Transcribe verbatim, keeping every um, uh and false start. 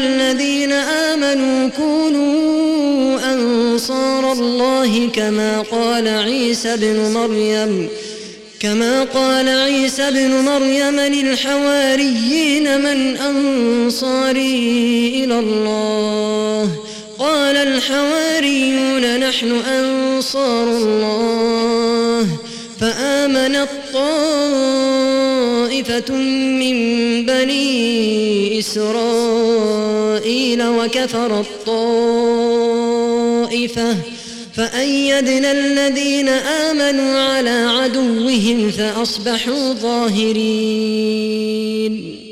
الذين آمنوا كونوا أنصار الله كما قال عيسى ابن مريم كما قال عيسى ابن مريم للحواريين من أنصاري إلى الله قال الحواريون نحن أنصار الله فآمنت طائفة من بني إسرائيل وكفرت طائفة فأيدنا الذين آمنوا على عدوهم فأصبحوا ظاهرين.